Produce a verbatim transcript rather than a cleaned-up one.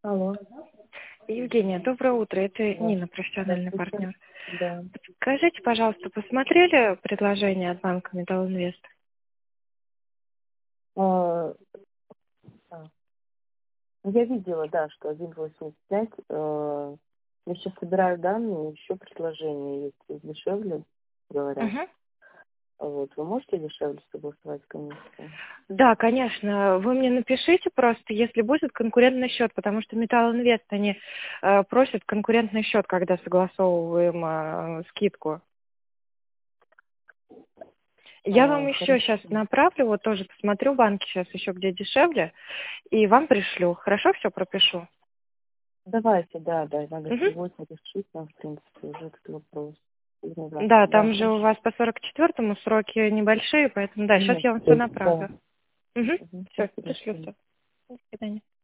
Алло. Евгения, доброе утро. Это Да. Нина, профессиональный Здравствуйте. партнер. Да. Скажите, пожалуйста, посмотрели предложение от банка Металл Инвест? А, а, Я видела, да, что один восемьдесят пять. э, Я сейчас собираю данные, еще предложение есть дешевле, говорят. Угу. Вот, вы можете дешевле согласовать комиссию? Да, конечно. Вы мне напишите просто, если будет конкурентный счет, потому что Металл Инвест, они э, просят конкурентный счет, когда согласовываем э, скидку. Я вам А, еще хорошо. сейчас направлю, вот тоже посмотрю банки сейчас еще где дешевле, и вам пришлю. Хорошо, все пропишу? Давайте, да, да, надо Угу. сегодня решить, нам, в принципе, уже этот вопрос. Или Да, завтра. Да, там же у хорошо. вас по сорок четвёртому сроки небольшие, поэтому да, сейчас Нет, я вам все да. направлю. Угу. Угу. Все, Спасибо пришлю большое. все. До свидания.